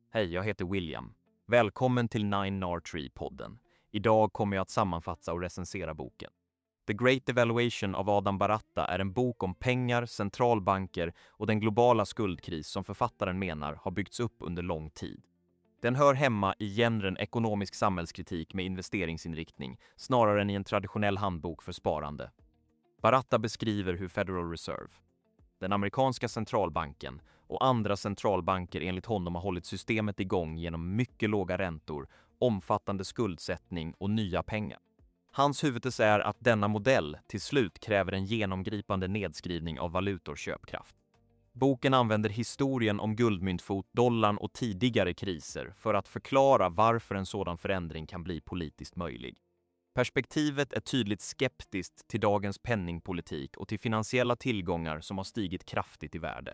Hej, jag heter William. Välkommen till 9R3-podden. Idag kommer jag att sammanfatta och recensera boken. The Great Devaluation av Adam Baratta är en bok om pengar, centralbanker och den globala skuldkris som författaren menar har byggts upp under lång tid. Den hör hemma i genren ekonomisk samhällskritik med investeringsinriktning snarare än i en traditionell handbok för sparande. Baratta beskriver hur Federal Reserve, den amerikanska centralbanken och andra centralbanker enligt honom har hållit systemet igång genom mycket låga räntor, omfattande skuldsättning och nya pengar. Hans huvudtes är att denna modell till slut kräver en genomgripande nedskrivning av valutors köpkraft. Boken använder historien om guldmyntfot, dollarn och tidigare kriser för att förklara varför en sådan förändring kan bli politiskt möjlig. Perspektivet är tydligt skeptiskt till dagens penningpolitik och till finansiella tillgångar som har stigit kraftigt i värde.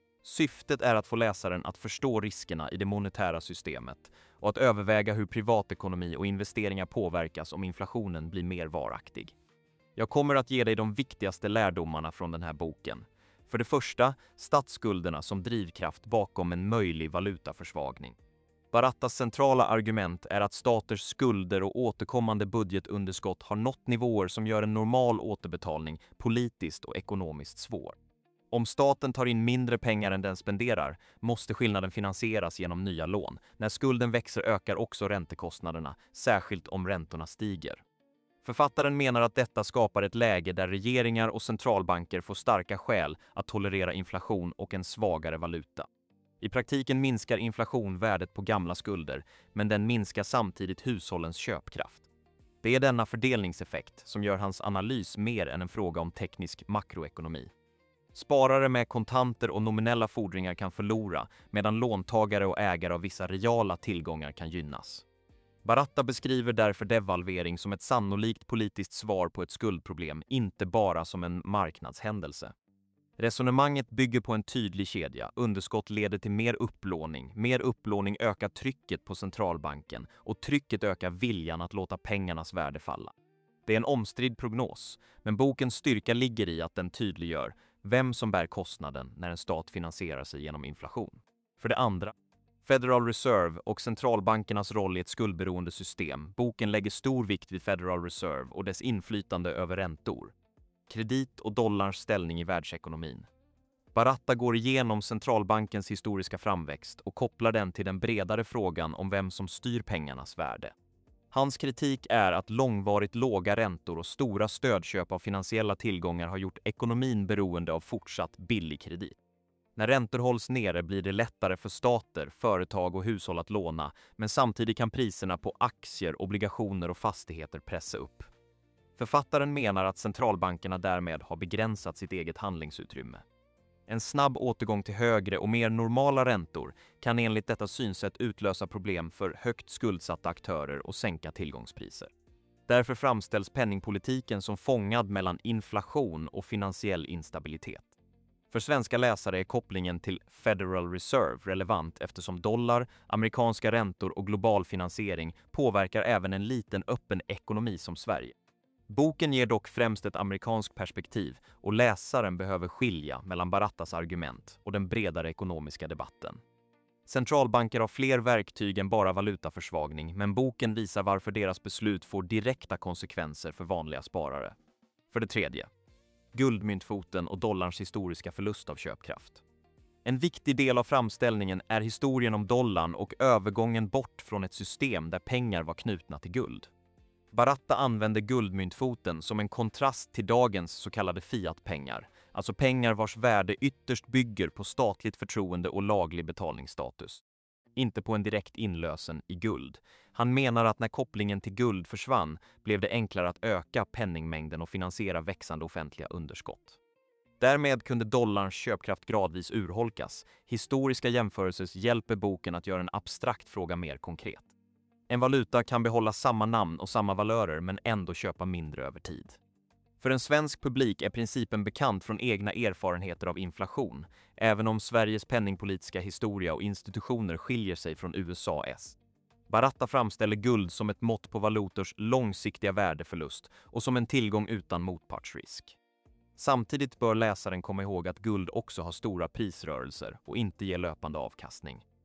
Syftet är att få läsaren att förstå riskerna i det monetära systemet och att överväga hur privatekonomi och investeringar påverkas om inflationen blir mer varaktig. Jag kommer att ge dig de viktigaste lärdomarna från den här boken. För det första, statsskulderna som drivkraft bakom en möjlig valutaförsvagning. Barattas centrala argument är att staters skulder och återkommande budgetunderskott har nått nivåer som gör en normal återbetalning politiskt och ekonomiskt svår. Om staten tar in mindre pengar än den spenderar måste skillnaden finansieras genom nya lån. När skulden växer ökar också räntekostnaderna, särskilt om räntorna stiger. Författaren menar att detta skapar ett läge där regeringar och centralbanker får starka skäl att tolerera inflation och en svagare valuta. I praktiken minskar inflation värdet på gamla skulder, men den minskar samtidigt hushållens köpkraft. Det är denna fördelningseffekt som gör hans analys mer än en fråga om teknisk makroekonomi. Sparare med kontanter och nominella fordringar kan förlora, medan låntagare och ägare av vissa reala tillgångar kan gynnas. Baratta beskriver därför devalvering som ett sannolikt politiskt svar på ett skuldproblem, inte bara som en marknadshändelse. Resonemanget bygger på en tydlig kedja. Underskott leder till mer upplåning. Mer upplåning ökar trycket på centralbanken och trycket ökar viljan att låta pengarnas värde falla. Det är en omstridd prognos, men bokens styrka ligger i att den tydliggör vem som bär kostnaden när en stat finansierar sig genom inflation. För det andra, Federal Reserve och centralbankernas roll i ett skuldberoende system. Boken lägger stor vikt vid Federal Reserve och dess inflytande över räntor. Kredit och dollarns ställning i världsekonomin. Baratta går igenom centralbankens historiska framväxt och kopplar den till den bredare frågan om vem som styr pengarnas värde. Hans kritik är att långvarigt låga räntor och stora stödköp av finansiella tillgångar har gjort ekonomin beroende av fortsatt billig kredit. När räntor hålls nere blir det lättare för stater, företag och hushåll att låna, men samtidigt kan priserna på aktier, obligationer och fastigheter pressa upp. Författaren menar att centralbankerna därmed har begränsat sitt eget handlingsutrymme. En snabb återgång till högre och mer normala räntor kan enligt detta synsätt utlösa problem för högt skuldsatta aktörer och sänka tillgångspriser. Därför framställs penningpolitiken som fångad mellan inflation och finansiell instabilitet. För svenska läsare är kopplingen till Federal Reserve relevant eftersom dollar, amerikanska räntor och global finansiering påverkar även en liten öppen ekonomi som Sverige. Boken ger dock främst ett amerikanskt perspektiv och läsaren behöver skilja mellan Barattas argument och den bredare ekonomiska debatten. Centralbanker har fler verktyg än bara valutaförsvagning, men boken visar varför deras beslut får direkta konsekvenser för vanliga sparare. För det tredje, guldmyntfoten och dollarns historiska förlust av köpkraft. En viktig del av framställningen är historien om dollarn och övergången bort från ett system där pengar var knutna till guld. Baratta använder guldmyntfoten som en kontrast till dagens så kallade fiatpengar, alltså pengar vars värde ytterst bygger på statligt förtroende och laglig betalningsstatus. Inte på en direkt inlösen i guld. Han menar att när kopplingen till guld försvann blev det enklare att öka penningmängden och finansiera växande offentliga underskott. Därmed kunde dollarns köpkraft gradvis urholkas. Historiska jämförelser hjälper boken att göra en abstrakt fråga mer konkret. En valuta kan behålla samma namn och samma valörer men ändå köpa mindre över tid. För en svensk publik är principen bekant från egna erfarenheter av inflation, även om Sveriges penningpolitiska historia och institutioner skiljer sig från USA:s. Baratta framställer guld som ett mått på valutors långsiktiga värdeförlust och som en tillgång utan motpartsrisk. Samtidigt bör läsaren komma ihåg att guld också har stora prisrörelser och inte ger löpande avkastning.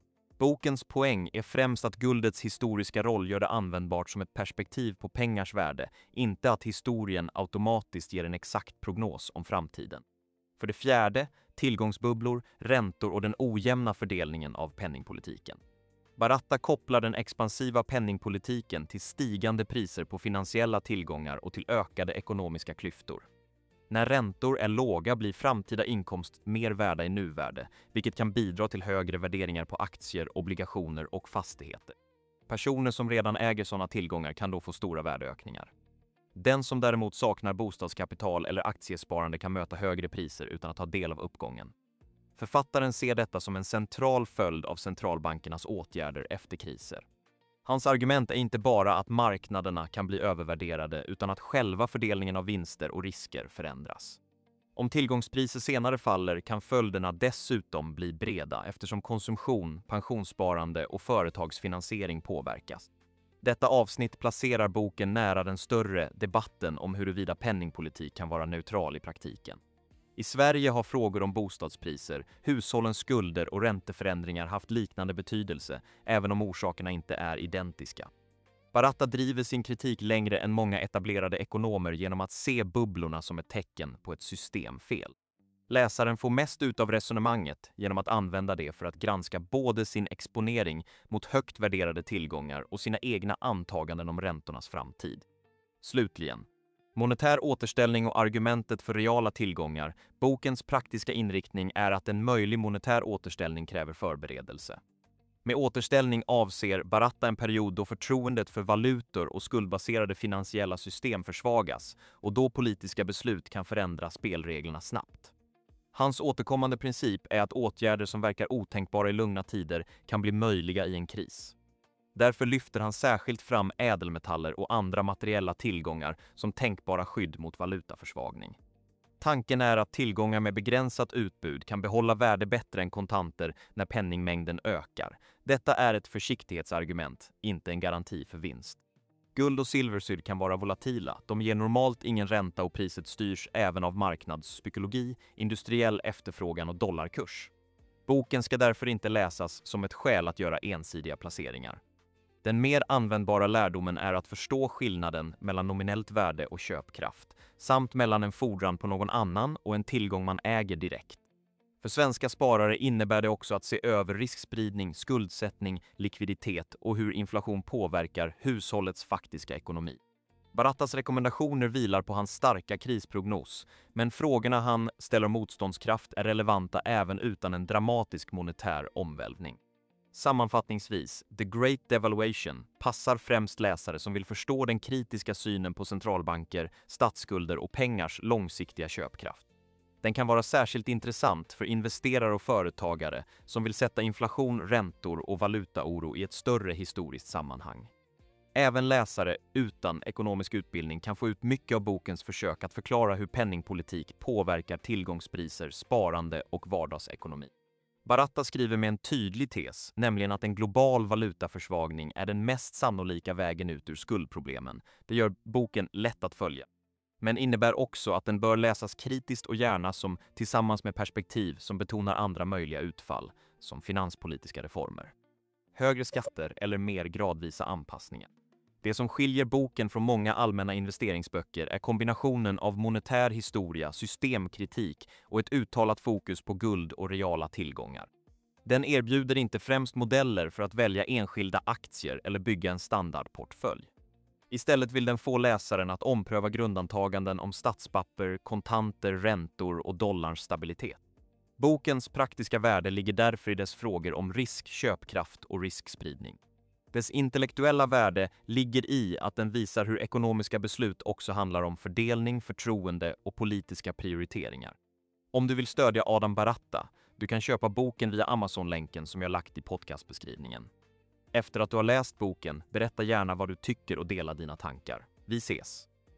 Bokens poäng är främst att guldets historiska roll gör det användbart som ett perspektiv på pengars värde, inte att historien automatiskt ger en exakt prognos om framtiden. För det fjärde, tillgångsbubblor, räntor och den ojämna fördelningen av penningpolitiken. Baratta kopplar den expansiva penningpolitiken till stigande priser på finansiella tillgångar och till ökade ekonomiska klyftor. När räntor är låga blir framtida inkomst mer värda i nuvärde, vilket kan bidra till högre värderingar på aktier, obligationer och fastigheter. Personer som redan äger sådana tillgångar kan då få stora värdeökningar. Den som däremot saknar bostadskapital eller aktiesparande kan möta högre priser utan att ta del av uppgången. Författaren ser detta som en central följd av centralbankernas åtgärder efter kriser. Hans argument är inte bara att marknaderna kan bli övervärderade utan att själva fördelningen av vinster och risker förändras. Om tillgångspriser senare faller kan följderna dessutom bli breda eftersom konsumtion, pensionssparande och företagsfinansiering påverkas. Detta avsnitt placerar boken nära den större debatten om huruvida penningpolitik kan vara neutral i praktiken. I Sverige har frågor om bostadspriser, hushållens skulder och ränteförändringar haft liknande betydelse, även om orsakerna inte är identiska. Baratta driver sin kritik längre än många etablerade ekonomer genom att se bubblorna som ett tecken på ett systemfel. Läsaren får mest ut av resonemanget genom att använda det för att granska både sin exponering mot högt värderade tillgångar och sina egna antaganden om räntornas framtid. Slutligen, monetär återställning och argumentet för reala tillgångar. Bokens praktiska inriktning är att en möjlig monetär återställning kräver förberedelse. Med återställning avser Baratta en period då förtroendet för valutor och skuldbaserade finansiella system försvagas och då politiska beslut kan förändra spelreglerna snabbt. Hans återkommande princip är att åtgärder som verkar otänkbara i lugna tider kan bli möjliga i en kris. Därför lyfter han särskilt fram ädelmetaller och andra materiella tillgångar som tänkbara skydd mot valutaförsvagning. Tanken är att tillgångar med begränsat utbud kan behålla värde bättre än kontanter när penningmängden ökar. Detta är ett försiktighetsargument, inte en garanti för vinst. Guld och silversyd kan vara volatila. De ger normalt ingen ränta och priset styrs även av marknadspsykologi, industriell efterfrågan och dollarkurs. Boken ska därför inte läsas som ett skäl att göra ensidiga placeringar. Den mer användbara lärdomen är att förstå skillnaden mellan nominellt värde och köpkraft, samt mellan en fordran på någon annan och en tillgång man äger direkt. För svenska sparare innebär det också att se över riskspridning, skuldsättning, likviditet och hur inflation påverkar hushållets faktiska ekonomi. Barattas rekommendationer vilar på hans starka krisprognos, men frågorna han ställer om motståndskraft är relevanta även utan en dramatisk monetär omvälvning. Sammanfattningsvis, The Great Devaluation passar främst läsare som vill förstå den kritiska synen på centralbanker, statsskulder och pengars långsiktiga köpkraft. Den kan vara särskilt intressant för investerare och företagare som vill sätta inflation, räntor och valutaoro i ett större historiskt sammanhang. Även läsare utan ekonomisk utbildning kan få ut mycket av bokens försök att förklara hur penningpolitik påverkar tillgångspriser, sparande och vardagsekonomi. Baratta skriver med en tydlig tes, nämligen att en global valutaförsvagning är den mest sannolika vägen ut ur skuldproblemen. Det gör boken lätt att följa. Men innebär också att den bör läsas kritiskt och gärna som tillsammans med perspektiv som betonar andra möjliga utfall, som finanspolitiska reformer. Högre skatter eller mer gradvisa anpassningar. Det som skiljer boken från många allmänna investeringsböcker är kombinationen av monetär historia, systemkritik och ett uttalat fokus på guld och reala tillgångar. Den erbjuder inte främst modeller för att välja enskilda aktier eller bygga en standardportfölj. Istället vill den få läsaren att ompröva grundantaganden om statspapper, kontanter, räntor och dollarns stabilitet. Bokens praktiska värde ligger därför i dess frågor om risk, köpkraft och riskspridning. Dess intellektuella värde ligger i att den visar hur ekonomiska beslut också handlar om fördelning, förtroende och politiska prioriteringar. Om du vill stödja Adam Baratta, du kan köpa boken via Amazon-länken som jag lagt i podcastbeskrivningen. Efter att du har läst boken, berätta gärna vad du tycker och dela dina tankar. Vi ses!